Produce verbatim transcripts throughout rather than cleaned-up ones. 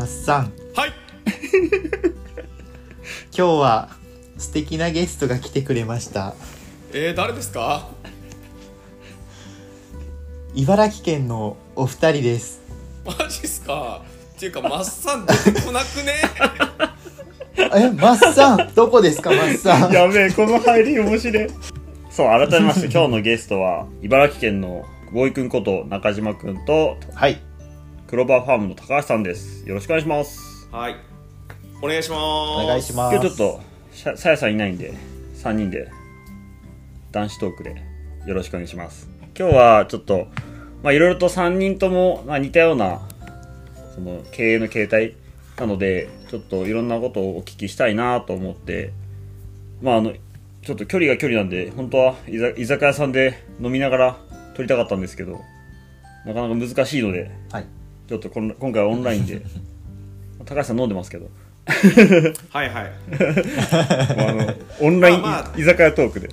マッサン、 はい今日は素敵なゲストが来てくれました。 えー、誰ですか？ 茨城県のお二人です。 マジっすか？っていうかマッサン出てこなくねえ、マッサンどこですか？マッサンやべえ、この入り面白い。そう、改めまして今日のゲストは茨城県のボーイくんこと中島くんと、 はい、 クローバーファームの高橋さんです。よろしくお願いします。 はい、お願いします。 お願いします。 今日ちょっとさやさんいないんでさんにんで男子トークでよろしくお願いします。今日はちょっとまあいろいろとさんにんとも、まあ、似たようなその経営の形態なので、ちょっといろんなことをお聞きしたいなと思って、まああのちょっと距離が距離なんで、本当は居酒屋さんで飲みながら撮りたかったんですけど、なかなか難しいので、はい、ちょっとこん今回はオンラインで高橋さん飲んでますけどはいはいあのオンライン、 まあまあ、 居酒屋トークで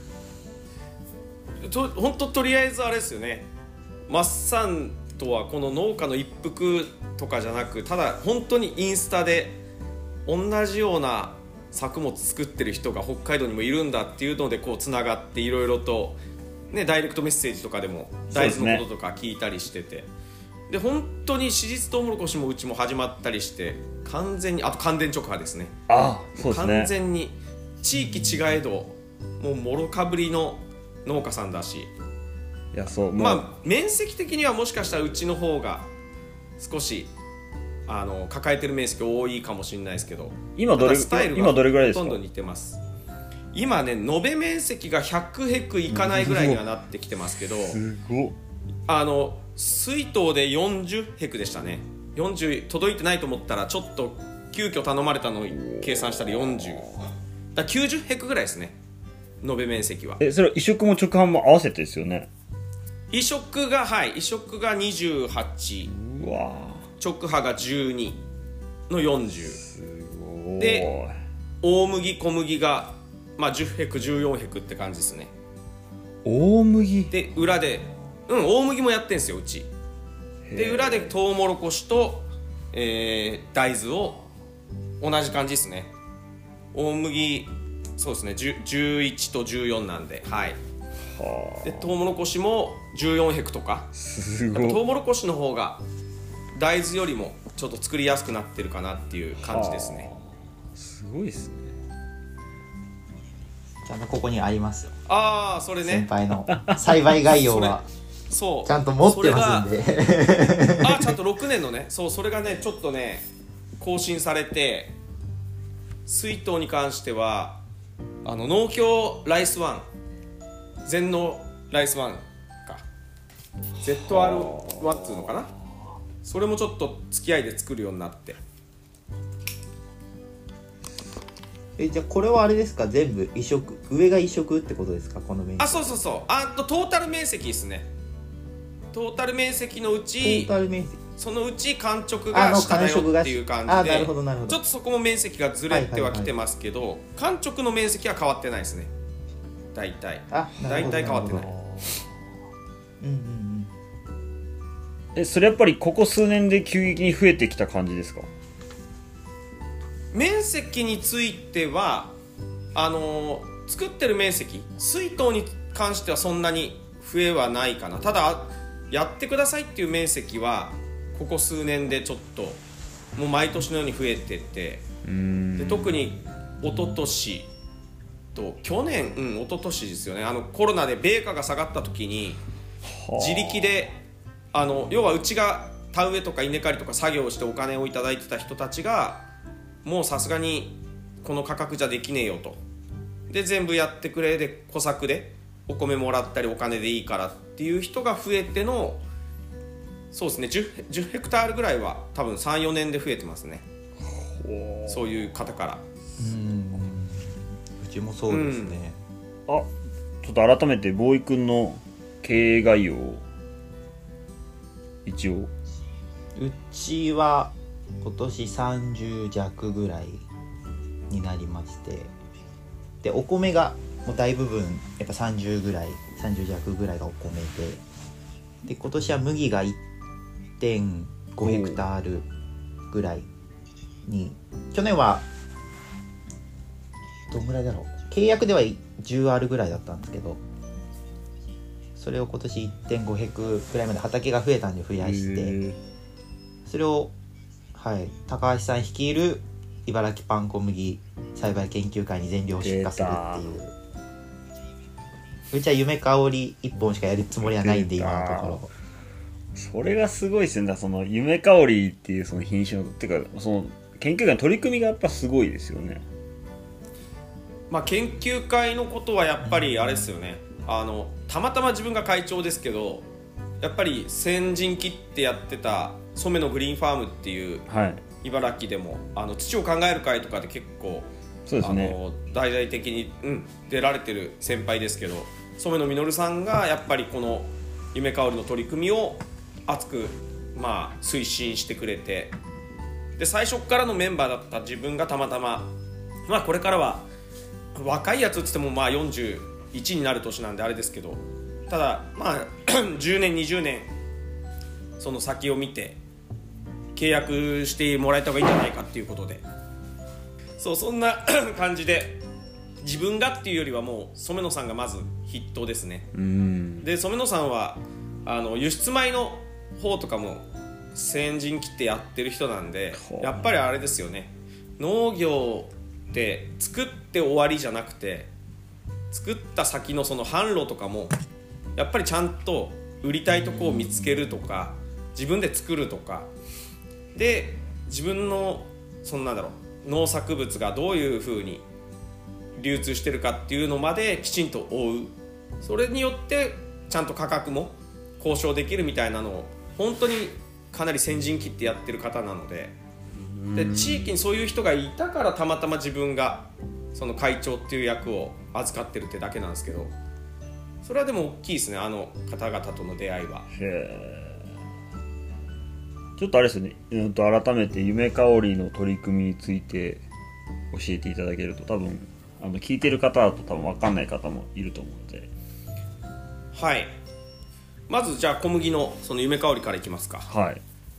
と本当とりあえずあれですよね。マッサンとはこの農家の一服とかじゃなく、ただ本当にインスタで同じような作物作ってる人が北海道にもいるんだっていうのでこうつながって、いろいろと、ね、ダイレクトメッセージとかでも大豆のこととか聞いたりしてて、で本当に史実トウモロコシもうちも始まったりして、完全にあと乾電直波ですね。 ああ、そうですね。 完全に地域違えどもうもろかぶりの農家さんだし、 いやそうまあ面積的にはもしかしたらうちの方が少しあの抱えてる面積多いかもしれないですけど、 今どれスタイルが今どれぐらいですか？ ほとんど似てます。今ね、延べ面積がひゃくヘクいかないぐらいにはなってきてますけど、 すごっ。あの水筒でよんじゅうヘクでしたね。よんじゅう届いてないと思ったらちょっと急遽頼まれたのを計算したらよんじゅうだ、きゅうじゅうヘクぐらいですね、延べ面積は。 え、それは移植も直販も合わせてですよね？ 移植がはい移植がにじゅうはち、 うわ直波がじゅうにのよんじゅう、 すごい。 で大麦小麦が、まあ、じゅうヘクじゅうよんヘクって感じですね。 大麦で裏でうん大麦もやってんすようちで。裏でトウモロコシと、えー、大豆を同じ感じですね。大麦そうですねじゅういちとじゅうよんなんで、はい。 はあ、 でトウモロコシもじゅうよんヘクとか、 すごい。 トウモロコシの方が大豆よりもちょっと作りやすくなってるかなっていう感じですね。 すごいですね。 ちゃんとここにありますよ。 ああそれね、 先輩の栽培概要はそうちゃんと持ってますんであちゃんとろくねんのね、そうそれがねちょっとね更新されて、水筒に関してはあの農協ライスワン全農ライスワンか ゼットアールワン っていうのかな、それもちょっと付き合いで作るようになって。 えじゃあこれはあれですか、全部移植、上が移植ってことですか？この面積。 あそうそうそう、あとトータル面積ですね。トータル面積のうちトータル面積そのうち完直が下だよっていう感じで、 あなるほどなるほど、 ちょっとそこも面積がずれてはきてますけど、はいはいはい、完直の面積は変わってないですね。大体大体変わってない。 うんうんうん。 えそれやっぱりここ数年で急激に増えてきた感じですか？ 面積についてはあのー、作ってる面積水筒に関してはそんなに増えはないかな。ただやってくださいっていう面積はここ数年でちょっともう毎年のように増えてて、 うーんで特に一昨年と去年、うん一昨年ですよね。あのコロナで米価が下がった時に自力であの要はうちが田植えとか稲刈りとか作業をしてお金をいただいてた人たちがもうさすがにこの価格じゃできねえよと、で全部やってくれで小作でお米もらったりお金でいいからっていう人が増えての、そうですね 10, 10ヘクタールぐらいは多分 さん,よ 年で増えてますね。そういう方から。 うんうちもそうですね、 うん、あちょっと改めてボーイくんの経営概要を一応。 うちは今年さんじゅう弱ぐらいになりまして、でお米がもう大部分やっぱさんじゅうぐらいさんじゅう弱ぐらいがお米で、で今年は麦が いってんご ヘクタールぐらいに、去年はどんぐらいだろう、契約では じゅうアール ぐらいだったんですけど、それを今年 いってんご ヘクぐらいまで畑が増えたんで増やして、それを、はい、高橋さん率いる茨城パン小麦栽培研究会に全量出荷するっていう。うちは夢香りいっぽんしかやるつもりはないんで、今のところ。 それがすごいですね。だその夢香りっていうその品種のっていうか、その研究会の取り組みがやっぱすごいですよね。 まあ研究会のことはやっぱりあれですよね、あのたまたま自分が会長ですけど、やっぱり先陣切ってやってた染のグリーンファームっていう、はい、茨城でもあの土を考える会とかで結構そうですね、 あの大々的に、うん、出られてる先輩ですけど、染野実さんがやっぱりこの夢香りの取り組みを熱く、まあ、推進してくれて、で最初からのメンバーだった自分がたまたま、まあ、これからは若いやつっつってもまあよんじゅういちになる年なんであれですけど、ただまあじゅうねんにじゅうねんその先を見て契約してもらえた方がいいんじゃないかっていうことで、そうそんな感じで自分がっていうよりはもう染野さんがまず筆頭ですね。うんで染野さんはあの輸出米の方とかも先陣切ってやってる人なんで、やっぱりあれですよね、農業って作って終わりじゃなくて、作った先のその販路とかもやっぱりちゃんと売りたいとこを見つけるとか、自分で作るとかで、自分のそんなんだろう農作物がどういう風に流通してるかっていうのまできちんと追う、それによってちゃんと価格も交渉できるみたいなのを本当にかなり先陣切ってやってる方なので、で地域にそういう人がいたからたまたま自分がその会長っていう役を預かってるってだけなんですけど、それはでも大きいですね、あの方々との出会いは。 へー、ちょっとあれですね、うん、と改めて夢香りの取り組みについて教えていただけると、多分あの聞いてる方だと多分分かんない方もいると思うので。 はい、まずじゃあ小麦のその夢香りからいきますか。 はい、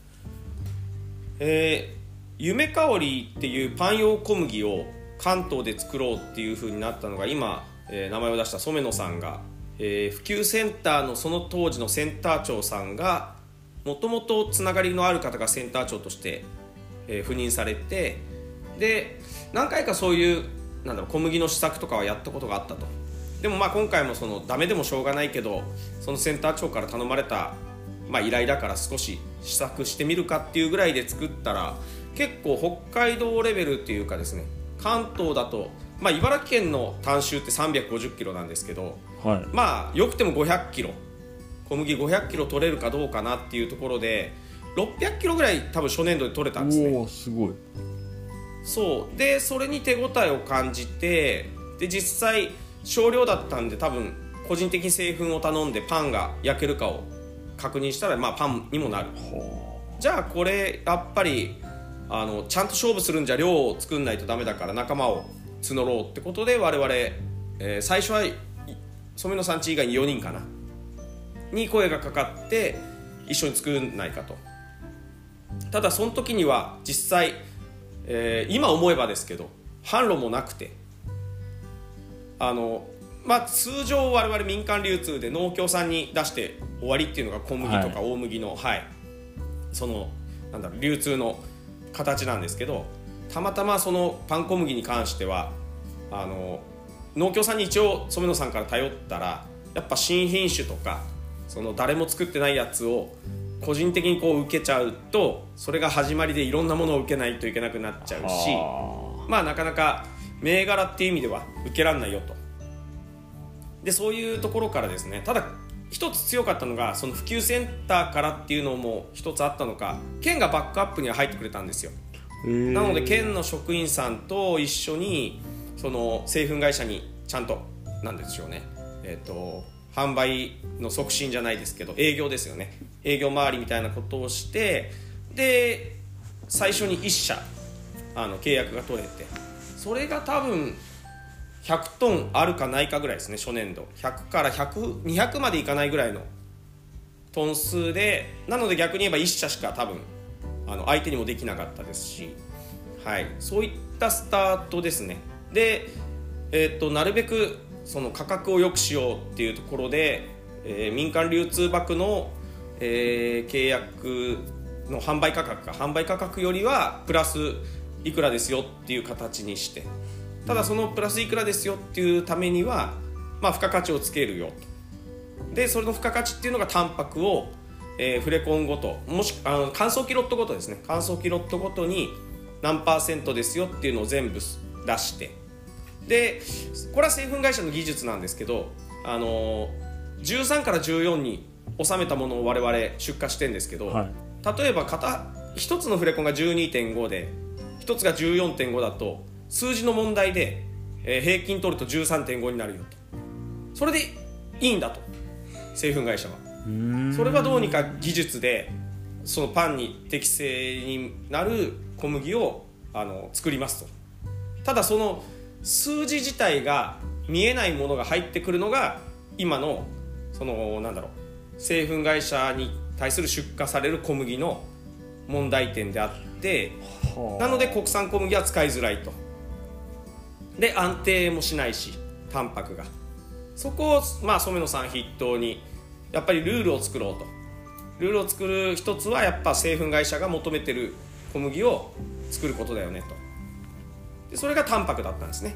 えー夢香りっていうパン用小麦を関東で作ろうっていう風になったのが今、えー、名前を出した染野さんが、えー、普及センターのその当時のセンター長さんが、もともとつながりのある方がセンター長として、えー、赴任されて、で何回かそういうなんだろう小麦の試作とかはやったことがあったと。でもまあ今回もそのダメでもしょうがないけど、そのセンター長から頼まれた、まあ、依頼だから少し試作してみるかっていうぐらいで作ったら、結構北海道レベルっていうかですね、関東だと、まあ、茨城県の単収ってさんびゃくごじゅっキロなんですけど、はい、まあよくてもごひゃっキロ、小麦ごひゃっキロ取れるかどうかなっていうところでろっぴゃっキロぐらい多分初年度で取れたんですね。 おー、すごい。 そうで、それに手応えを感じて、で実際少量だったんで多分個人的に製粉を頼んでパンが焼けるかを確認したら、まあ、パンにもなる。じゃあこれやっぱりあのちゃんと勝負するんじゃ量を作んないとダメだから仲間を募ろうってことで、我々、えー、最初は染野さんち以外によにんかなに声がかかって一緒に作んないかと。ただその時には実際、えー、今思えばですけど販路もなくて、あの、まあ、通常我々民間流通で農協さんに出して終わりっていうのが小麦とか大麦の、はいはい、そのなんだろう流通の形なんですけど、たまたまそのパン小麦に関してはあの農協さんに一応染野さんから頼ったら、やっぱ新品種とかその誰も作ってないやつを個人的にこう受けちゃうと、それが始まりでいろんなものを受けないといけなくなっちゃうし、まあなかなか銘柄っていう意味では受けらんないよと。でそういうところからですね、ただ一つ強かったのが、その普及センターからっていうのも一つあったのか、県がバックアップには入ってくれたんですよ。なので県の職員さんと一緒にその製粉会社にちゃんとなんでしょうね、えーと販売の促進じゃないですけど営業ですよね、営業周りみたいなことをして、で最初にいっ社あの契約が取れて、それが多分ひゃくトンあるかないかぐらいですね、初年度ひゃくからひゃく、にひゃくまでいかないぐらいのトン数で、なので逆に言えばいっ社しか多分あの相手にもできなかったですし、はい、そういったスタートですね。で、えー、となるべくその価格を良くしようっていうところで、えー、民間流通枠の、えー、契約の販売価格か販売価格よりはプラスいくらですよっていう形にして、ただそのプラスいくらですよっていうためには、まあ、付加価値をつけるよと。でそれの付加価値っていうのがタンパクを、えー、フレコンごと、もしあの乾燥機ロットごとですね、乾燥機ロットごとに何パーセントですよっていうのを全部出して、でこれは製粉会社の技術なんですけど、あのー、じゅうさんからじゅうよんに収めたものを我々出荷してるんですけど、はい、例えば片ひとつのフレコンが じゅうにてんご でひとつが じゅうよんてんご だと数字の問題で、えー、平均取ると じゅうさんてんご になるよと。それでいいんだと、製粉会社は。それはどうにか技術でそのパンに適正になる小麦をあの作りますと。ただその数字自体が見えないものが入ってくるのが今のそのなんだろう、製粉会社に対する出荷される小麦の問題点であって、なので国産小麦は使いづらいと。で安定もしないしタンパクが、そこを、まあ、染野さん筆頭にやっぱりルールを作ろうと。ルールを作る一つはやっぱ製粉会社が求めてる小麦を作ることだよねと。でそれがタンパクだったんですね。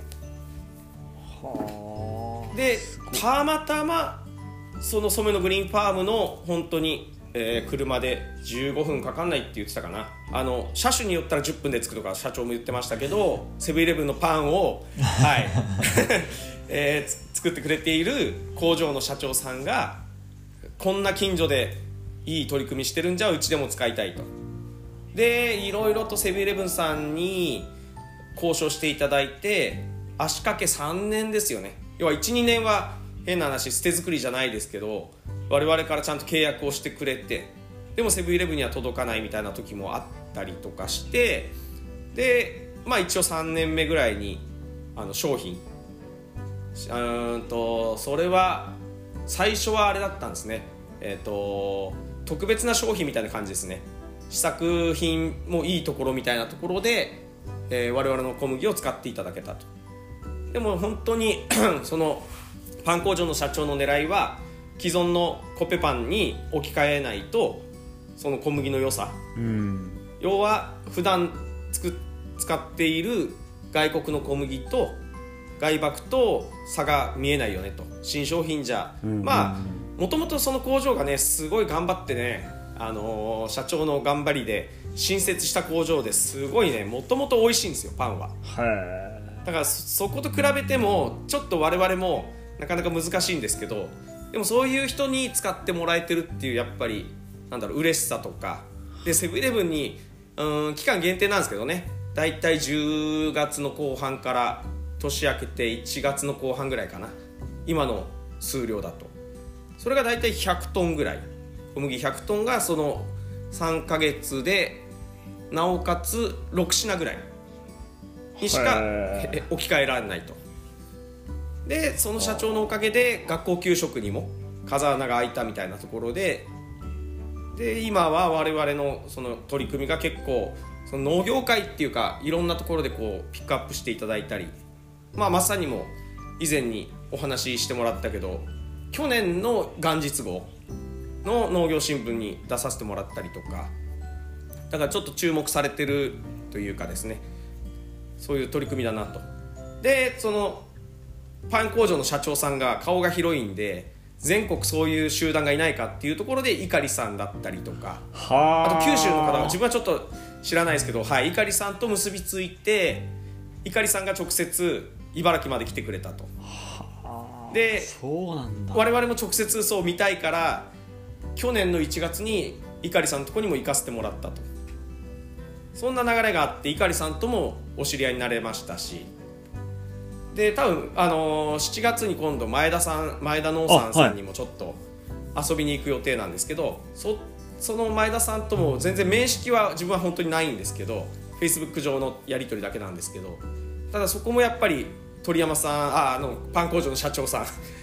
はでたまたまその染野グリーンファームの本当に、えー、車でじゅうごふんかかんないって言ってたかな。あの車種によったらじゅっぷんで着くとか社長も言ってましたけど、セブンイレブンのパンを、はいえー、作ってくれている工場の社長さんがこんな近所でいい取り組みしてるんじゃうちでも使いたいと。でいろいろとセブンイレブンさんに交渉していただいて、足掛けさんねんですよね。要は いちにねんは変な話捨て作りじゃないですけど、我々からちゃんと契約をしてくれて、でもセブンイレブンには届かないみたいな時もあったりとかして、で、まあ、一応さんねんめぐらいにあの商品うんとそれは最初はあれだったんですね、えーと特別な商品みたいな感じですね。試作品もいいところみたいなところで、えー、我々の小麦を使っていただけたと。でも本当にそのパン工場の社長の狙いは既存のコッペパンに置き換えないとその小麦の良さ、うん、要は普段つく使っている外国の小麦と外麦と差が見えないよねと。新商品じゃ、うん、まあもともとその工場がねすごい頑張ってね、あのー、社長の頑張りで新設した工場ですごいねもともと美味しいんですよパンは。へだから そ, そこと比べてもちょっと我々もなかなか難しいんですけど、でもそういう人に使ってもらえてるっていうやっぱりなんだろう嬉しさとかで、セブンイレブンにうん期間限定なんですけどね、だいたいじゅうがつの後半から年明けていちがつの後半ぐらいかな、今の数量だとそれがだいたいひゃくトンぐらい、小麦ひゃくトンがそのさんかげつでなおかつろく品ぐらいにしか置き換えられないと。でその社長のおかげで学校給食にも風穴が開いたみたいなところで、で今は我々のその取り組みが結構その農業界っていうかいろんなところでこうピックアップしていただいたり、まあ、まさにも以前にお話ししてもらったけど去年の元日号の農業新聞に出させてもらったりとか、だからちょっと注目されてるというかですね、そういう取り組みだなと。でそのパン工場の社長さんが顔が広いんで全国そういう集団がいないかっていうところで碇さんだったりとか、あと九州の方は自分はちょっと知らないですけど、はい、碇さんと結びついて碇さんが直接茨城まで来てくれたと。でそうなんだ、我々も直接そう見たいから去年のいちがつに碇さんのところにも行かせてもらったと。そんな流れがあって碇さんともお知り合いになれましたし、で多分、あのー、しちがつに今度前田さん前田農産さんにもちょっと遊びに行く予定なんですけど、はい、そ, その前田さんとも全然面識は自分は本当にないんですけど Facebook 上のやり取りだけなんですけど、ただそこもやっぱり鳥山さん あ, あのパン工場の社長さん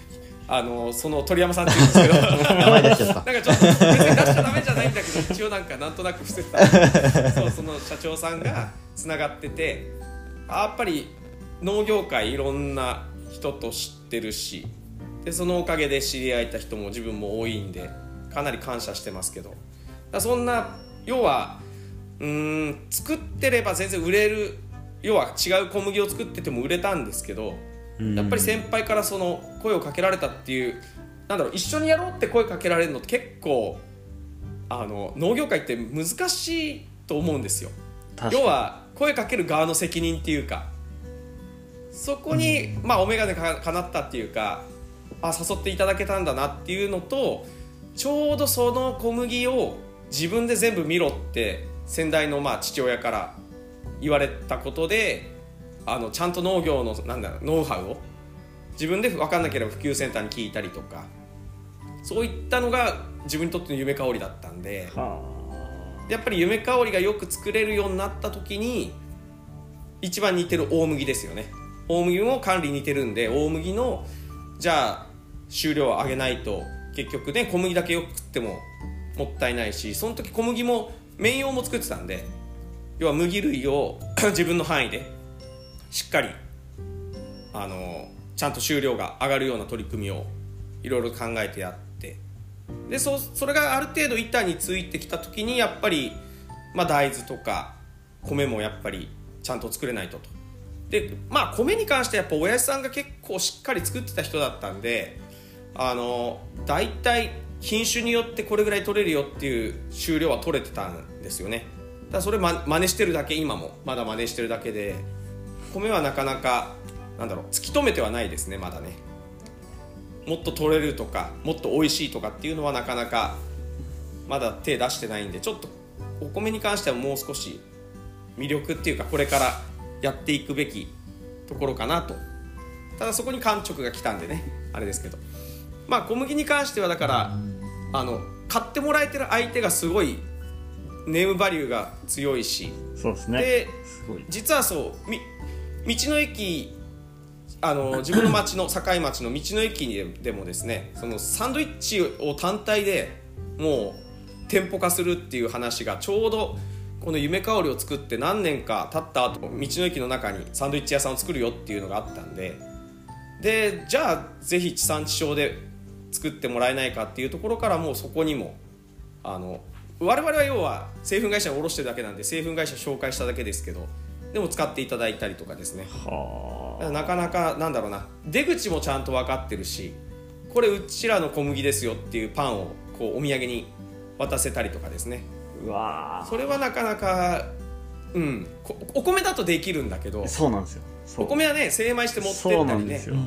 あのその鳥山さんって言うんですけど名前出しちゃったなんかちょっと別に出しちゃダメじゃないんだけど一応なんかなんとなく伏せてたそうその社長さんがつながってて、やっぱり農業界いろんな人と知ってるし、でそのおかげで知り合えた人も自分も多いんでかなり感謝してますけど、だそんな要はうーん作ってれば全然売れる、要は違う小麦を作ってても売れたんですけど、やっぱり先輩からその声をかけられたっていう、なんだろう、一緒にやろうって声かけられるのって結構あの農業界って難しいと思うんですよ。要は声かける側の責任っていうか、そこに、まあ、お眼鏡かかなったっていうか、あ誘っていただけたんだなっていうのと、ちょうどその小麦を自分で全部見ろって先代のまあ父親から言われたことで、あのちゃんと農業のなんだろうノウハウを自分で分かんなければ普及センターに聞いたりとか、そういったのが自分にとっての夢香りだったんで、 はやっぱり夢香りがよく作れるようになった時に一番似てる大麦ですよね。大麦も管理似てるんで、大麦のじゃあ収量を上げないと結局ね小麦だけよく食ってももったいないし、その時小麦も綿用も作ってたんで、要は麦類を自分の範囲でしっかりあのちゃんと収量が上がるような取り組みをいろいろ考えてやって、で そ, それがある程度板についてきた時にやっぱり、まあ、大豆とか米もやっぱりちゃんと作れないとと。でまあ米に関してはやっぱ親父さんが結構しっかり作ってた人だったんで、あのだいたい品種によってこれぐらい取れるよっていう収量は取れてたんですよね。だからそれ、ま、真似してるだけ、今もまだ真似してるだけで、米はなかなかなんだろう突き止めてはないですね。まだねもっと取れるとかもっと美味しいとかっていうのはなかなかまだ手出してないんで、ちょっとお米に関してはもう少し魅力っていうかこれからやっていくべきところかなと。ただそこに感触が来たんでねあれですけど、まあ小麦に関してはだからあの買ってもらえてる相手がすごいネームバリューが強いし、 そうですね。 ですごい実はそうみ道の駅、あの自分の町の境町の道の駅にでもですね、そのサンドイッチを単体でもう店舗化するっていう話がちょうどこの夢香りを作って何年か経った後、道の駅の中にサンドイッチ屋さんを作るよっていうのがあったんで、でじゃあぜひ地産地消で作ってもらえないかっていうところから、もうそこにもあの我々は要は製粉会社を卸してるだけなんで製粉会社紹介しただけですけど、でも使っていただいたりとかですね。はあ、なかなかなんだろうな、出口もちゃんと分かってるし、これうちらの小麦ですよっていうパンをこうお土産に渡せたりとかですね。 うわ、 それはなかなか、うん、お米だとできるんだけど、 そうなんですよ。 お米はね精米して持ってったりね、 そうなんですよ、 うん、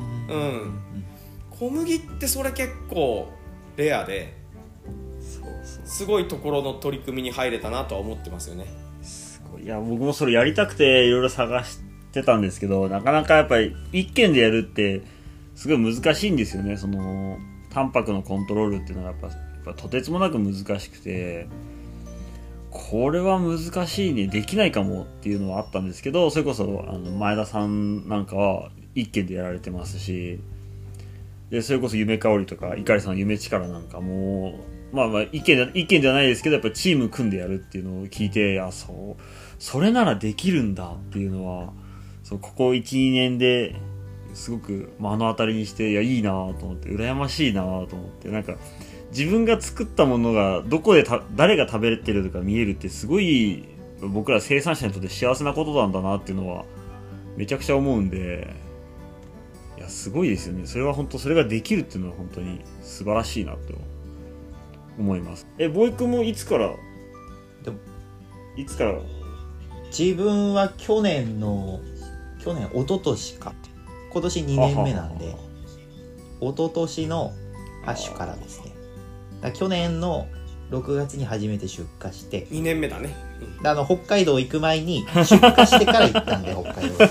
小麦ってそれ結構レアで、そうそうすごいところの取り組みに入れたなとは思ってますよね。 すごい。いや僕もそれやりたくていろいろ探してたんですけど、なかなかやっぱり一軒でやるってすごい難しいんですよね。そのタンパクのコントロールっていうのがやっぱ、やっぱとてつもなく難しくて、これは難しいね、できないかもっていうのはあったんですけど、それこそあの前田さんなんかは一軒でやられてますし、でそれこそ夢香りとか碇さんの夢力なんかもまあまあ一軒一軒じゃないですけど、やっぱりチーム組んでやるっていうのを聞いて、あそうそれならできるんだっていうのは、そうここ いちにねんですごく目の当たりにして、いやいいなと思って、羨ましいなと思って、なんか自分が作ったものがどこでた誰が食べてるとか見えるってすごい僕ら生産者にとって幸せなことなんだなっていうのはめちゃくちゃ思うんで、いやすごいですよね。それは本当、それができるっていうのは本当に素晴らしいなと思います。え、ボイ君もいつからでもいつから自分は去年の去年一昨年か今年にねんめなんで、一昨年の秋からですね。だ去年のろくがつに初めて出荷してにねんめだね、 うん、あの北海道行く前に出荷してから行ったんで北海道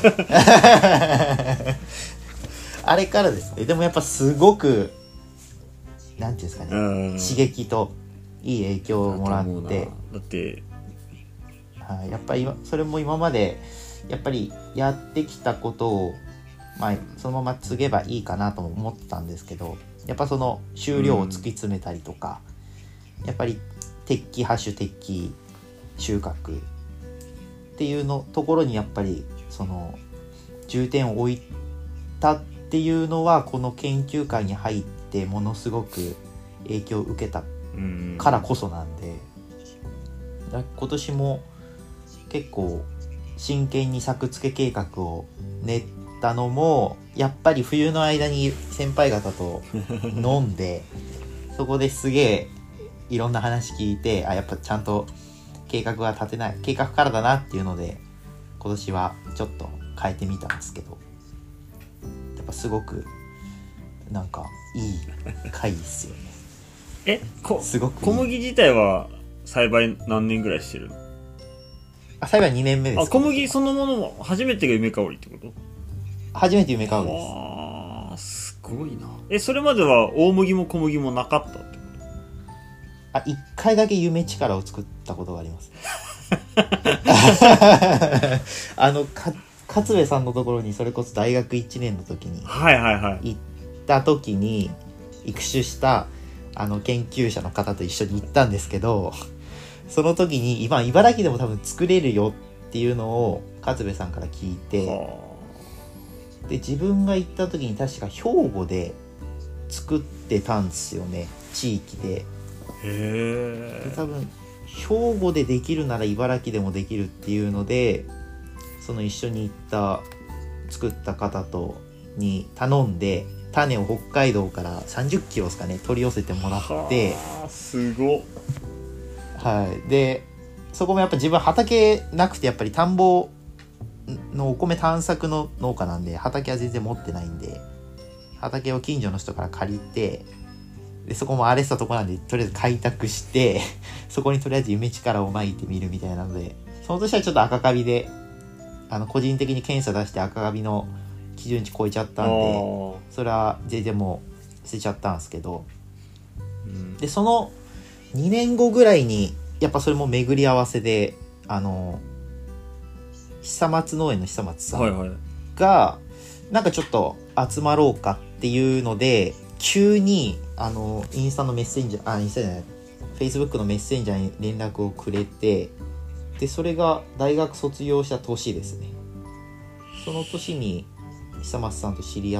あれからですね。でもやっぱすごくなんていうんですかね、刺激といい影響をもらって、 だってはい、やっぱりそれも今までやっぱりやってきたことを、まあ、そのまま継げばいいかなとも思ってたんですけど、 やっぱその収量を突き詰めたりとか、うん、やっぱり適期ハッシュ適期収穫っていうのところにやっぱりその重点を置いたっていうのはこの研究会に入ってものすごく影響を受けたからこそなんで、だ今年も結構真剣に作付け計画を練ったのもやっぱり冬の間に先輩方と飲んでそこですげえいろんな話聞いて、あやっぱちゃんと計画が立てない計画からだなっていうので今年はちょっと変えてみたんですけど、やっぱすごくなんかいい回ですよね。 えこすごくいい。 小麦自体は栽培何年ぐらいしてるの？ あ栽培にねんめです。 あ小麦そのものも初めてが夢香りってこと？ 初めて夢香りです。 あーすごいな。えそれまでは大麦も小麦もなかったってこと？ あ一回だけ夢力を作ったことがありますあのか勝部さんのところにそれこそ大学いちねんの時にはいはいはい行った時に育種したあの研究者の方と一緒に行ったんですけど、その時に今茨城でも多分作れるよっていうのを勝部さんから聞いて、で自分が行った時に確か兵庫で作ってたんですよね、地域で。 へで多分兵庫でできるなら茨城でもできるっていうので、その一緒に行った作った方とに頼んで種を北海道からさんじゅっキロですかね取り寄せてもらって、 はすごっ。 はいでそこもやっぱ自分畑なくてやっぱり田んぼのお米探索の農家なんで畑は全然持ってないんで、畑を近所の人から借りて、でそこも荒れてたとこなんでとりあえず開拓してそこにとりあえず夢力をまいてみるみたいなので、その年はちょっと赤カビであの個人的に検査出して赤カビの基準値超えちゃったんで、それは全然もう捨てちゃったんですけど、うん、でそのにねんごぐらいにやっぱそれも巡り合わせであの久松農園の久松さんが、はいはい、なんかちょっと集まろうかっていうので急にあのインスタのメッセンジャーあインスタじゃないフェイスブックのメッセンジャーに連絡をくれて、でそれが大学卒業した年ですね。その年に久松さんと知り合って、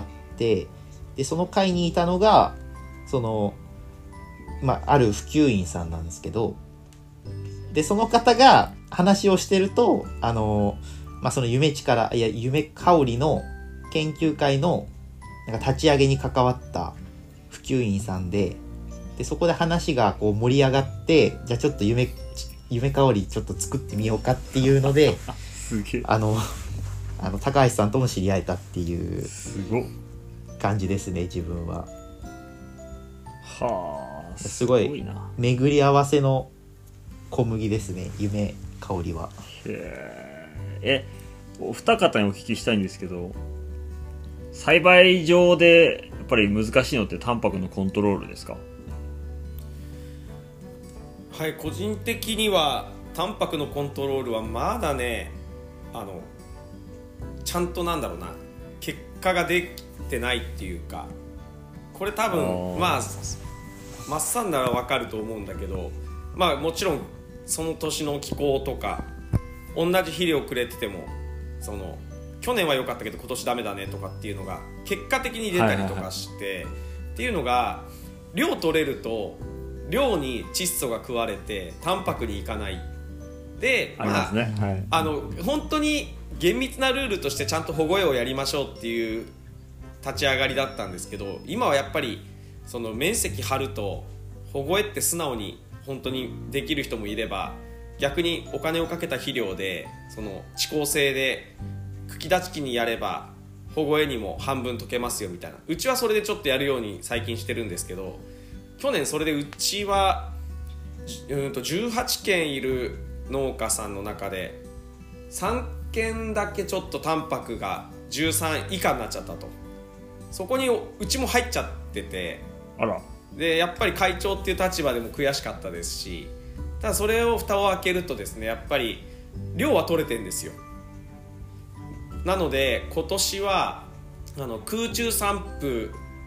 でその会にいたのがその、まあ、ある普及員さんなんですけど、でその方が話をしてるとあの、まあ、その夢力いや夢香りの研究会のなんか立ち上げに関わった普及員さんで、でそこで話がこう盛り上がって、じゃあちょっと夢夢香りちょっと作ってみようかっていうのですげえあのあの高橋さんとも知り合えたっていう感じですね自分は。 はあすごい巡り合わせの小麦ですね夢香りは。 へえお二方にお聞きしたいんですけど、栽培上でやっぱり難しいのってタンパクのコントロールですか？ はい、個人的にはタンパクのコントロールはまだねあのちゃんとなんだろうな結果ができてないっていうか、これ多分まあマッサンなら分かると思うんだけど、まあもちろんその年の気候とか同じ肥料くれててもその去年は良かったけど今年ダメだねとかっていうのが結果的に出たりとかして、はいはいはい、っていうのが量取れると量に窒素が食われてタンパクにいかないで、 ありますね、 まあはい、 あの本当に厳密なルールとしてちゃんと保護葉をやりましょうっていう立ち上がりだったんですけど、今はやっぱりその面積張ると保護絵って素直に本当にできる人もいれば、逆にお金をかけた肥料でその遅効性で茎立ち期にやれば保護絵にも半分溶けますよみたいな、うちはそれでちょっとやるように最近してるんですけど、去年それでうちはうんとじゅうはちけんいる農家さんの中でさんけんだけちょっとタンパクがじゅうさん以下になっちゃったと。そこにうちも入っちゃってて、 あらでやっぱり会長っていう立場でも悔しかったですし、ただそれを蓋を開けるとですね、やっぱり量は取れてるんですよ。なので今年はあの空中散布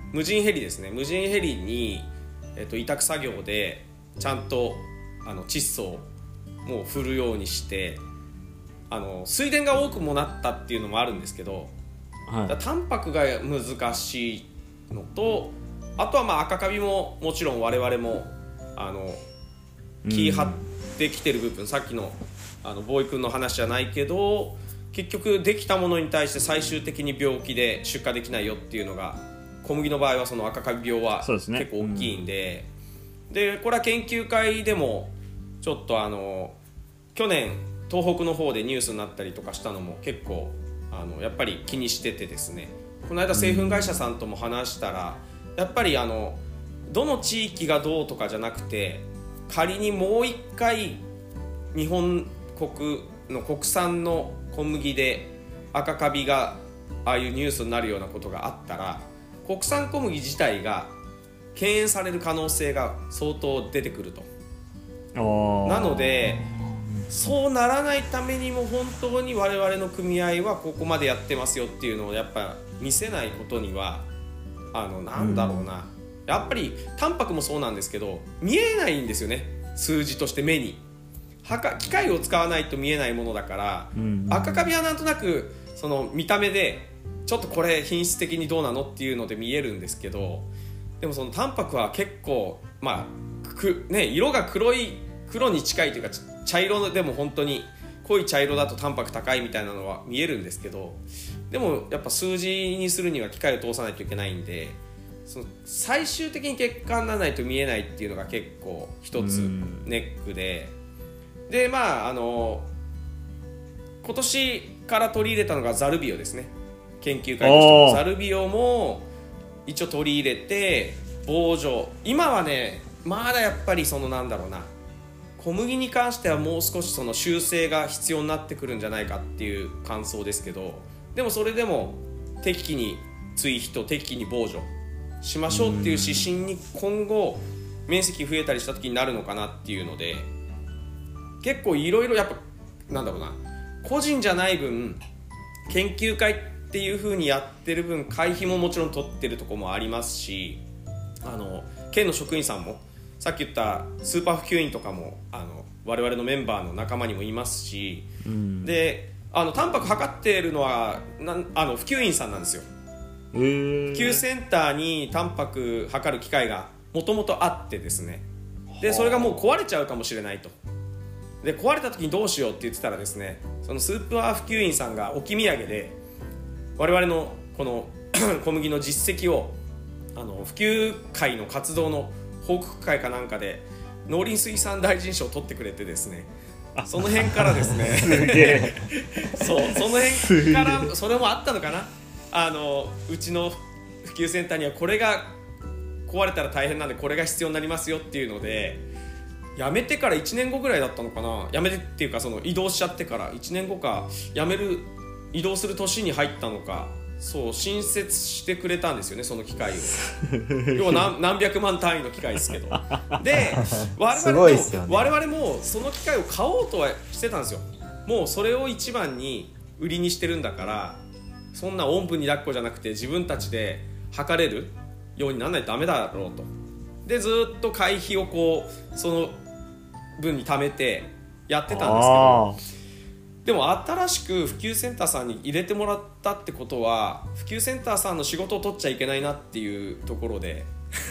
無人ヘリですね無人ヘリに、えっと、委託作業でちゃんとあの窒素をもう振るようにしてあの水田が多くもなったっていうのもあるんですけど、 はい、 だタンパクが難しいのとあとはまあ赤カビももちろん我々もあの気張ってきてる部分、さっきのあのボーイ君の話じゃないけど結局できたものに対して最終的に病気で出荷できないよっていうのが小麦の場合はその赤カビ病は結構大きいんで、でこれは研究会でもちょっとあの去年東北の方でニュースになったりとかしたのも結構あのやっぱり気にしててですね、この間製粉会社さんとも話したらやっぱりあのどの地域がどうとかじゃなくて仮にもう一回日本国の国産の小麦で赤カビがああいうニュースになるようなことがあったら国産小麦自体が敬遠される可能性が相当出てくると。なのでそうならないためにも本当に我々の組合はここまでやってますよっていうのをやっぱ見せないことにはあのなんだろうな、やっぱりタンパクもそうなんですけど見えないんですよね、数字として目にはか機械を使わないと見えないものだから、うんうん、赤カビはなんとなくその見た目でちょっとこれ品質的にどうなのっていうので見えるんですけど、でもそのタンパクは結構まあく、ね、色が黒い黒に近いというか茶色でも本当に濃い茶色だとタンパク高いみたいなのは見えるんですけど、でもやっぱ数字にするには機械を通さないといけないんでその最終的に結果にならないと見えないっていうのが結構一つネックで、でまああの今年から取り入れたのがザルビオですね。研究会としてザルビオも一応取り入れて防除、今はねまだやっぱりそのなんだろうな小麦に関してはもう少しその修正が必要になってくるんじゃないかっていう感想ですけど、でもそれでも適期に追肥と適期に防除しましょうっていう指針に今後面積増えたりした時になるのかなっていうので、結構いろいろやっぱなんだろうな個人じゃない分研究会っていう風にやってる分会費ももちろん取ってるところもありますし、あの県の職員さんもさっき言ったスーパー普及員とかもあの我々のメンバーの仲間にもいますし、うん、であのタンパク測っているのはなんあの普及員さんなんですよ。普及センターにタンパク測る機械がもともとあってですね、でそれがもう壊れちゃうかもしれないと。で壊れた時にどうしようって言ってたらですね、そのスーパー普及員さんが置き土産で我々のこの小麦の実績をあの普及会の活動の報告会かなんかで農林水産大臣賞を取ってくれてですね、その辺からですねすげえそうその辺からそれもあったのかな、あのうちの普及センターにはこれが壊れたら大変なんでこれが必要になりますよっていうので、辞めてからいちねんごぐらいだったのかな、辞めてっていうかその移動しちゃってからいちねんごか辞める移動する年に入ったのか、そう新設してくれたんですよね、その機械を要は 何, 何百万単位の機械ですけどで我々 も,、ね、我々もその機械を買おうとはしてたんですよ。もうそれを一番に売りにしてるんだから、そんなおんぶに抱っこじゃなくて自分たちで測れるようにならないとダメだろうと。でずっと会費をこうその分に貯めてやってたんですけど、でも新しく普及センターさんに入れてもらったってことは普及センターさんの仕事を取っちゃいけないなっていうところで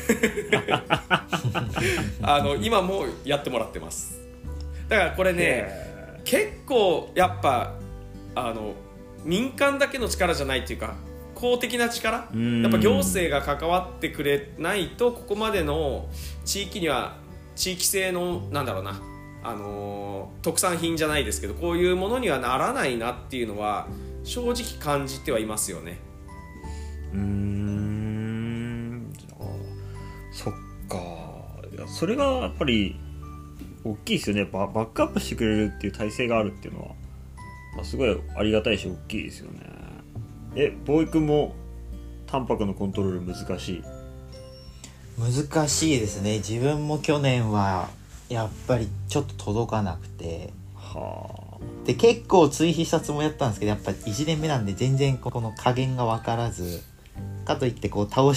あの今もやってもらってます。だからこれね結構やっぱあの民間だけの力じゃないっていうか公的な力、やっぱ行政が関わってくれないとここまでの地域には地域性のなんだろうなあのー、特産品じゃないですけどこういうものにはならないなっていうのは正直感じてはいますよね。 うーんそっか、いやそれがやっぱり大きいですよね。バックアップしてくれるっていう体制があるっていうのは、まあ、すごいありがたいし大きいですよね。えボーイ君もタンパクのコントロール難しい？ 難しいですね。自分も去年はやっぱりちょっと届かなくて、はあ、で結構追肥したつもりだったんですけど、やっぱいちねんめなんで全然この加減が分からず、かといってこう倒し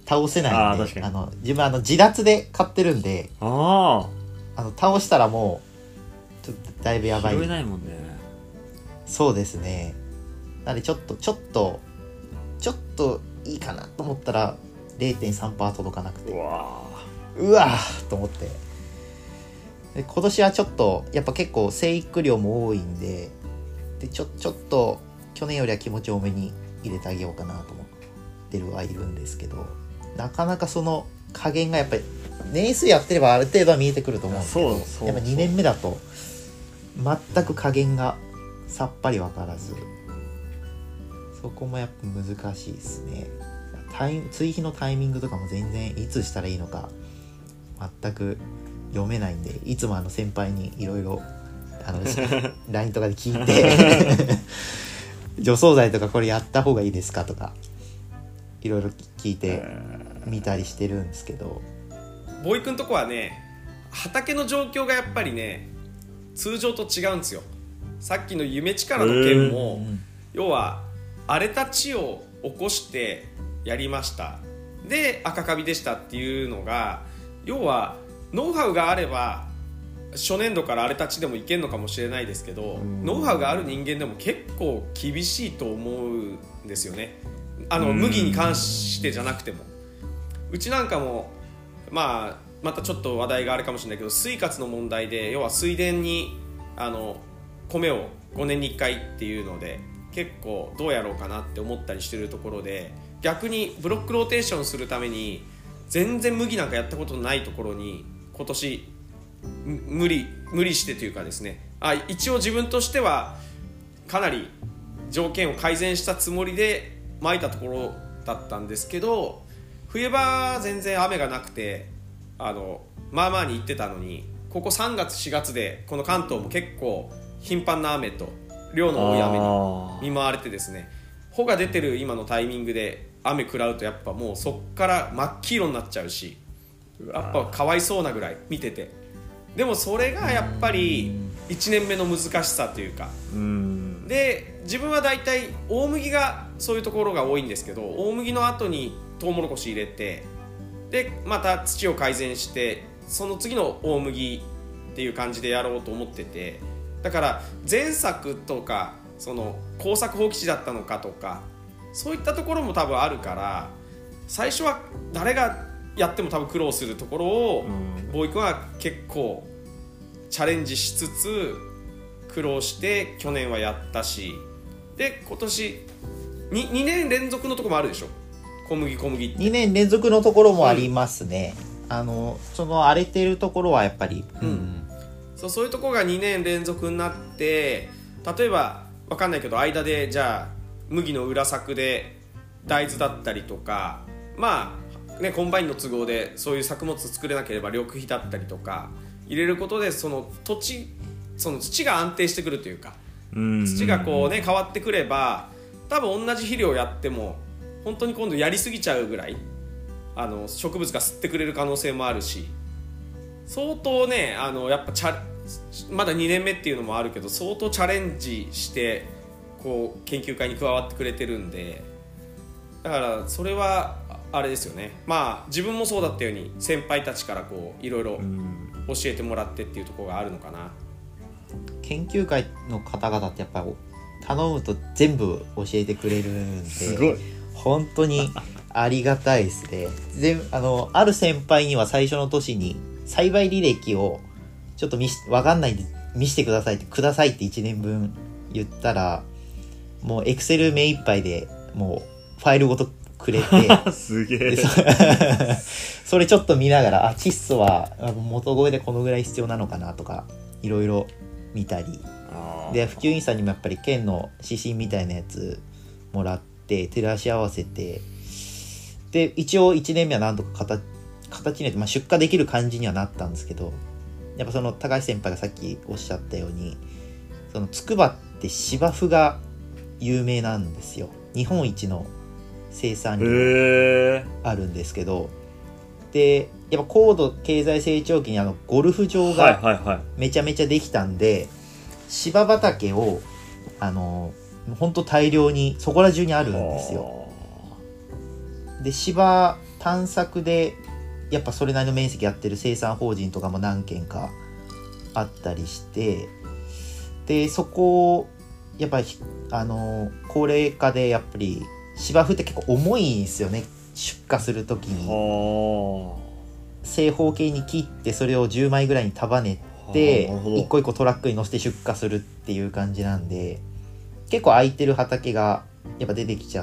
倒せないんで、 あー確かにあの自分あの自立で買ってるんで、 ああの倒したらもうちょっとだいぶやばい。 拾えないもんね。 そうですね。なのでちょっとちょっとちょっといいかなと思ったら れいてんさんパーセント 届かなくて、 うわうわーと思って、で今年はちょっとやっぱ結構生育量も多いんで、でちょちょっと去年よりは気持ち多めに入れてあげようかなと思ってるはいるんですけど、なかなかその加減がやっぱり年数やってればある程度は見えてくると思うんですけど、 そうそうやっぱにねんめだと全く加減がさっぱり分からず、そこもやっぱ難しいですね。タイ追肥のタイミングとかも全然いつしたらいいのか全く読めないんで、いつもあの先輩にいろいろあのライン とかで聞いて除草剤とかこれやった方がいいですかとかいろいろ聞いてみたりしてるんですけど、 ボーイ君とこはね、畑の状況がやっぱりね通常と違うんですよ。さっきの夢力の件も、要は荒れた地を起こしてやりました、で赤カビでしたっていうのが、要はノウハウがあれば初年度から荒れた地でもいけるのかもしれないですけど、ノウハウがある人間でも結構厳しいと思うんですよね。あの麦に関してじゃなくても、うちなんかもまあまたちょっと話題があるかもしれないけど、水活の問題で、要は水田にあの米をごねんにいっかいっていうので結構どうやろうかなって思ったりしてるところで、逆にブロックローテーションするために全然麦なんかやったことないところに今年無理無理してというかですね、あ一応自分としてはかなり条件を改善したつもりで撒いたところだったんですけど、冬場全然雨がなくてあのまあまあに行ってたのに、ここさんがつしがつでこの関東も結構頻繁な雨と量の多い雨に見舞われてですね、穂が出てる今のタイミングで雨食らうとやっぱもうそっから真っ黄色になっちゃうし、やっぱかわいそうなぐらい見てて、でもそれがやっぱりいちねんめの難しさというか、で自分はだいたい大麦がそういうところが多いんですけど、大麦の後にトウモロコシ入れて、でまた土を改善してその次の大麦っていう感じでやろうと思ってて、だから前作とかその耕作放棄地だったのかとかそういったところも多分あるから、最初は誰がやっても多分苦労するところをボーイ君は結構チャレンジしつつ苦労して去年はやったし、で今年 2, にねん連続のところもあるでしょ、小麦小麦ってにねん連続のところもありますね、うん、あのその荒れてるところはやっぱり、 うんうん、そうそういうところがにねん連続になって、例えば分かんないけど間でじゃあ麦の裏作で大豆だったりとか、まあねコンバインの都合でそういう作物作れなければ緑肥だったりとか入れることで、その土地その土が安定してくるというか、土がこうね変わってくれば多分同じ肥料やっても本当に今度やりすぎちゃうぐらいあの植物が吸ってくれる可能性もあるし、相当ねあのやっぱチャまだにねんめっていうのもあるけど相当チャレンジしてこう研究会に加わってくれてるんで、だからそれはあれですよね。まあ自分もそうだったように先輩たちからこういろいろ教えてもらってっていうところがあるのかな。 研究会の方々ってやっぱり頼むと全部教えてくれるんで、 すごい本当にありがたいですね。であのある先輩には最初の年に栽培履歴をちょっと見し分かんないんで見せてくださいってくださいっていちねんぶん言ったら、もうエクセル目いっぱいでもうファイルごとくれてすげえそ, それちょっと見ながら、あ窒素は元声でこのぐらい必要なのかなとかいろいろ見たりで、普及員さんにもやっぱり県の指針みたいなやつもらって照らし合わせて、で一応いちねんめはなんとか 形, 形になって、まあ、出荷できる感じにはなったんですけど、やっぱその高橋先輩がさっきおっしゃったように、その筑波って芝生が有名なんですよ。日本一の生産量あるんですけど、でやっぱ高度経済成長期にあのゴルフ場がめちゃめちゃできたんで、はいはいはい、芝畑をあの本当大量にそこら中にあるんですよ。で芝探索でやっぱそれなりの面積やってる生産法人とかも何軒かあったりして、でそこをやっぱりあの高齢化でやっぱり芝生って結構重いんですよね。出荷するときに正方形に切ってそれをじゅうまいぐらいに束ねて一個一個トラックに乗せて出荷するっていう感じなんで、結構空いてる畑がやっぱ出てきちゃって、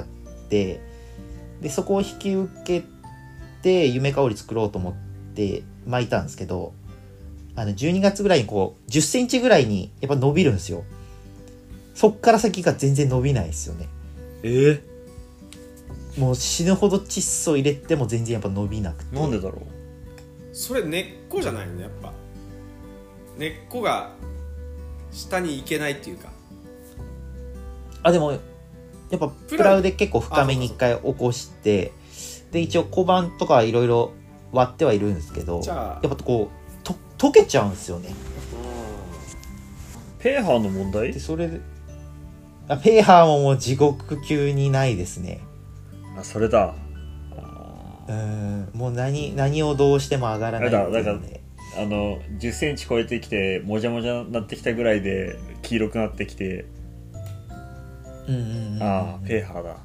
でそこを引き受けて夢かおり作ろうと思って巻いたんですけど、あのじゅうにがつぐらいにこうじゅっセンチぐらいにやっぱ伸びるんですよ。そっから先が全然伸びないですよね。 えー、 もう死ぬほど窒素入れても全然やっぱ伸びなくて。 なんでだろう。 それ根っこじゃないのね、やっぱ根っこが下に行けないっていうか。 あでもやっぱプラウで結構深めに一回起こして、で一応小判とかいろいろ割ってはいるんですけど、やっぱこうと溶けちゃうんですよね。 ペーハーの問題でそれであペーハーももう地獄級にないですね。 あそれだ。 うーんもう何何をどうしても上がらないっていうので、 だだからあのじゅっセンチ超えてきてもじゃもじゃになってきたぐらいで黄色くなってきて、 うんうんうんうん、 ああペーハーだ。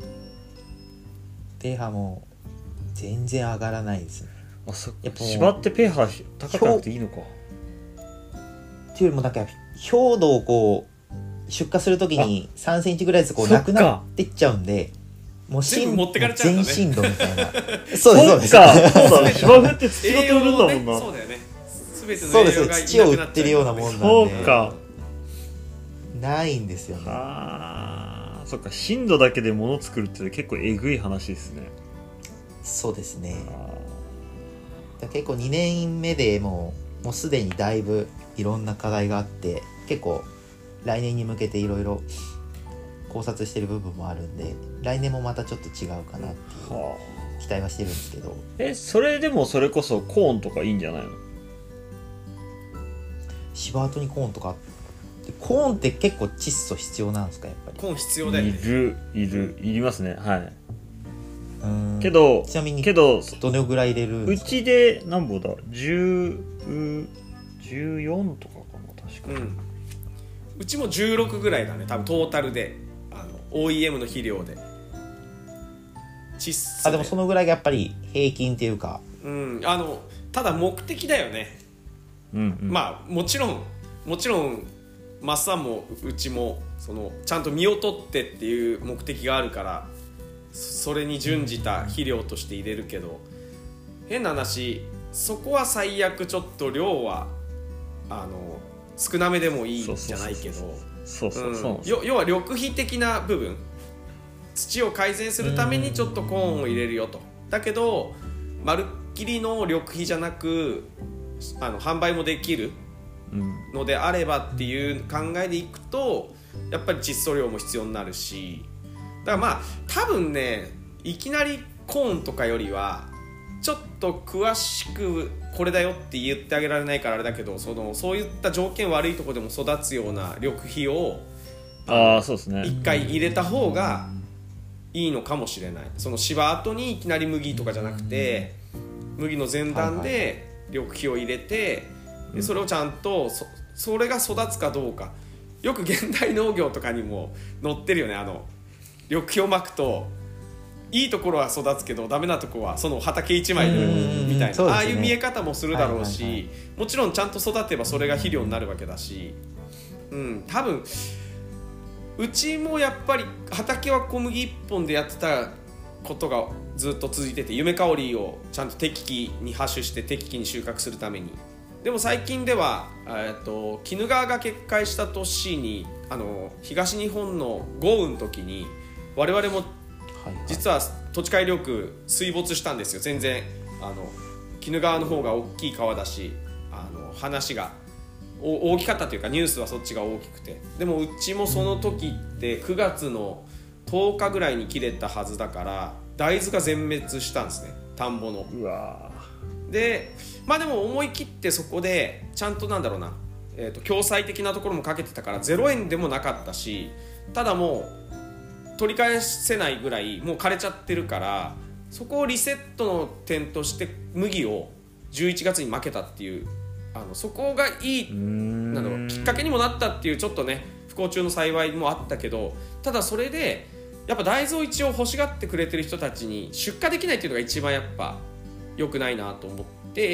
ペーハーも全然上がらないですね。 あそやっぱ芝ってペーハー高くなくていいのかっていうよりもなんか表土をこう出荷するときにさんセンチぐらいずつこうなくなっていっちゃうんで、もう全部持ってかれちゃうんだね。 全深度みたいな。そうですそうです。 そっかそうだ芝生って土ごと売るんだもんな、 ね、そうだよね。全てそうですの栄養が土を売ってるようなもんなんで。 そうか。 ないんですよね。 ああそっか、深度だけで物作るって結構えぐい話ですね。 そうですね。だ結構にねんめでもうもうすでにだいぶいろんな課題があって、結構来年に向けていろいろ考察してる部分もあるんで、来年もまたちょっと違うかなっていう期待はしてるんですけど。 えそれでもそれこそコーンとかいいんじゃないの？ 芝跡にコーンとか、コーンって結構窒素必要なんですか？やっぱりコーン必要だよね。 いるいるいりますね。はい。 うーんけどちなみにけどどのぐらい入れるんですか？ うちで何本だじゅう、じゅうよんとかかな確か、 うん、うちもじゅうろくぐらいだね多分トータルで、あの オーイーエム の肥料で窒素で。 あでもそのぐらいがやっぱり平均っていうか、 うん、あのただ目的だよね。 うんうん、 まあもちろんもちろんマッサンもうちもそのちゃんと実を取ってっていう目的があるから、それに準じた肥料として入れるけど、変な話そこは最悪ちょっと量はあの少なめでもいいじゃないけど、 そうそうそう、 要は緑肥的な部分、土を改善するためにちょっとコーンを入れるよと。だけどまるっきりの緑肥じゃなくあの販売もできるのであればっていう考えでいくと、やっぱり窒素量も必要になるし、だからまあ多分ねいきなりコーンとかよりはちょっと詳しくこれだよって言ってあげられないからあれだけど、そのそういった条件悪いところでも育つような緑肥をああそうですね一回入れた方がいいのかもしれない。その芝跡にいきなり麦とかじゃなくて、麦の前段で緑肥を入れて、でそれをちゃんと そ, それが育つかどうか。よく現代農業とかにも載ってるよね。あの緑肥をまくといいところは育つけどダメなところはその畑一枚でみたいな、ね、ああいう見え方もするだろうし、はいはいはい、もちろんちゃんと育てばそれが肥料になるわけだし、うん、多分うちもやっぱり畑は小麦一本でやってたことがずっと続いてて、夢かおりをちゃんと適期に播種して適期に収穫するために。でも最近では、えー、と鬼怒川が決壊した年にあの東日本の豪雨の時に我々も実は土地改良区水没したんですよ。全然あの鬼怒川の方が大きい川だし、あの話が大きかったというかニュースはそっちが大きくて、でもうちもその時ってくがつのとおかぐらいに切れたはずだから大豆が全滅したんですね、田んぼの。 うわでまあでも思い切ってそこでちゃんとなんだろうな、えーと共済的なところもかけてたからゼロえんでもなかったし、ただもう取り返せないぐらいもう枯れちゃってるから、 そこをリセットの点として麦をじゅういちがつに負けたっていう、あのそこがいいなんだろうきっかけにもなったっていう、ちょっとね不幸中の幸いもあったけど、ただそれでやっぱ大豆を一応欲しがってくれてる人たちに出荷できないっていうのが一番やっぱ良くないなと思って、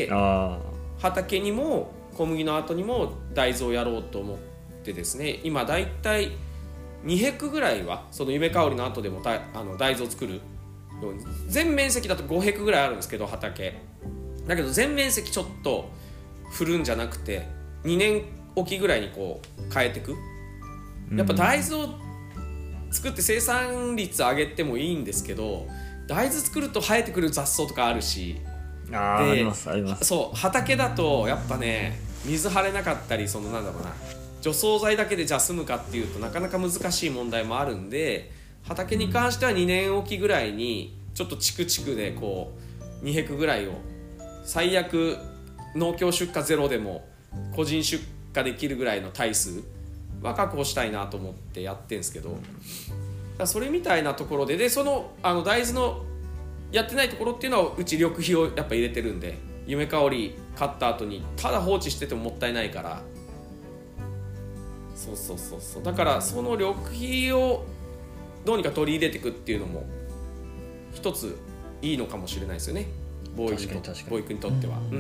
あ畑にも小麦の後にも大豆をやろうと思ってですね、今だいたいにヘクぐらいはその夢香りの後でもだあの大豆を作るように、全面積だとごヘクぐらいあるんですけど畑だけど、全面積ちょっと振るんじゃなくてにねんおきぐらいにこう変えていく。やっぱ大豆を作って生産率上げてもいいんですけど、大豆作ると生えてくる雑草とかあるし、 あーありますあります。 そう畑だとやっぱね水張れなかったり、そのなんだろうな除草剤だけでじゃあ済むかっていうとなかなか難しい問題もあるんで、畑に関してはにねんおきぐらいにちょっとチクチクでこうにヘクぐらいを最悪農協出荷ゼロでも個人出荷できるぐらいの体数は確保したいなと思ってやってんですけど、だからそれみたいなところででそのあの大豆のやってないところっていうのはうち緑肥をやっぱ入れてるんで、夢香り買った後にただ放置しててももったいないから、そうそうそうそうだからその緑肥をどうにか取り入れていくっていうのも一ついいのかもしれないですよね、ボーイ君とボーイ君にとっては。 うんうん、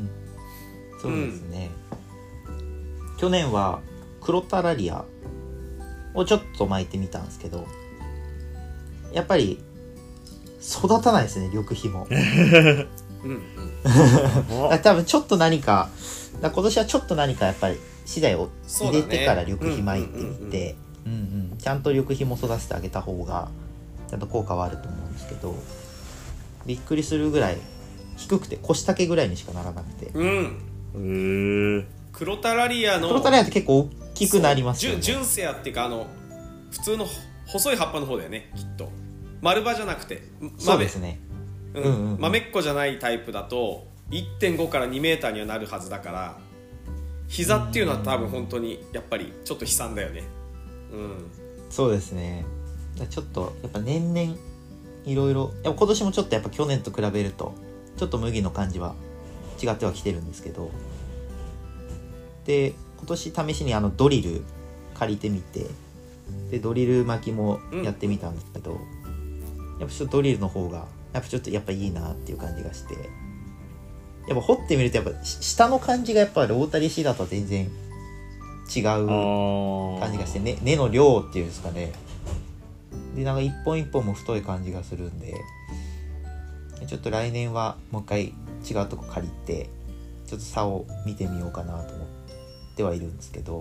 そうですね、うん、去年はクロタラリアをちょっと巻いてみたんですけど、やっぱり育たないですね緑肥も、うん、多分ちょっと何か今年はちょっと何かやっぱり資材を入れてから緑肥巻いてみて、ちゃんと緑肥も育ててあげた方がちゃんと効果はあると思うんですけど、びっくりするぐらい低くて腰丈ぐらいにしかならなくて、 うん、へえ。クロタラリアのクロタラリアって結構大きくなりますよね。 純正っていうかあの普通の細い葉っぱの方だよねきっと、丸葉じゃなくてそうですね、 うんうんうん、豆っこじゃないタイプだと いってんご からにメーターにはなるはずだから、膝っていうのは多分本当にやっぱりちょっと悲惨だよね、うん、 そうですね。ちょっとやっぱ年々いろいろ今年もちょっとやっぱ去年と比べるとちょっと麦の感じは違ってはきてるんですけど、で今年試しにあのドリル借りてみて、でドリル巻きもやってみたんですけど、うん、やっぱちょっとドリルの方がやっぱちょっとやっぱいいなっていう感じがして、やっぱ掘ってみるとやっぱ下の感じがやっぱロータリーシーダーとは全然違う感じがしてね、根の量っていうんですかね、でなんか一本一本も太い感じがするんで、ちょっと来年はもう一回違うとこ借りてちょっと差を見てみようかなと思ってはいるんですけど、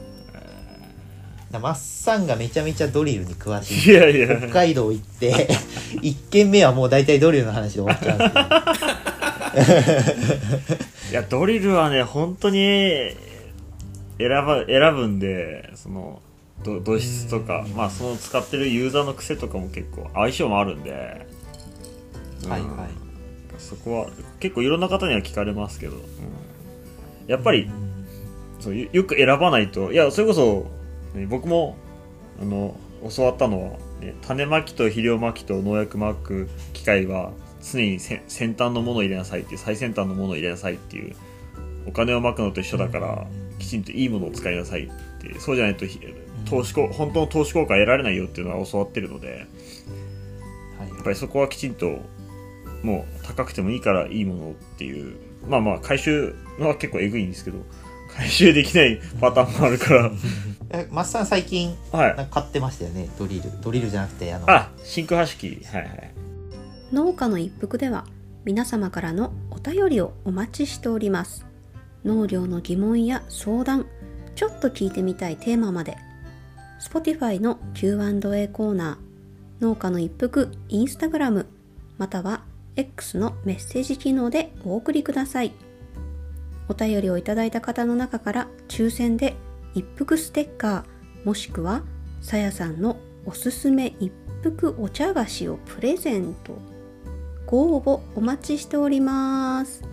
マッサンがめちゃめちゃドリルに詳しい。 いやいや北海道行っていっけんめはもう大体ドリルの話で終わっちゃうんですけどいやドリルはね本当に選ば選ぶんで、そのど土質とか、まあその使ってるユーザーの癖とかも結構相性もあるんで、うん、 はいはい、 そこは結構いろんな方には聞かれますけど、うん、やっぱりそうよく選ばないと、いやそれこそ、ね、僕もあの教わったのは、ね、種まきと肥料まきと農薬まく機械は常に先端のものを入れなさいっていう、最先端のものを入れなさいっていう、お金をまくのと一緒だからきちんといいものを使いなさいって、そうじゃないと投資効本当の投資効果得られないよっていうのは教わってるので、はい、やっぱりそこはきちんともう高くてもいいからいいものっていう、まあまあ回収は結構えぐいんですけど回収できないパターンもあるからマッサン最近、はい、なんか買ってましたよね、ドリルドリルじゃなくてあのあ真空波式、はいはい。 農家の一服では皆様からのお便りをお待ちしております。農業の疑問や相談、ちょっと聞いてみたいテーマまで Spotify の キューアンドエー コーナー、農家の一服インスタグラムまたは X のメッセージ機能でお送りください。お便りをいただいた方の中から抽選で一服ステッカーもしくはさやさんのおすすめ一服お茶菓子をプレゼント。ご応募お待ちしております。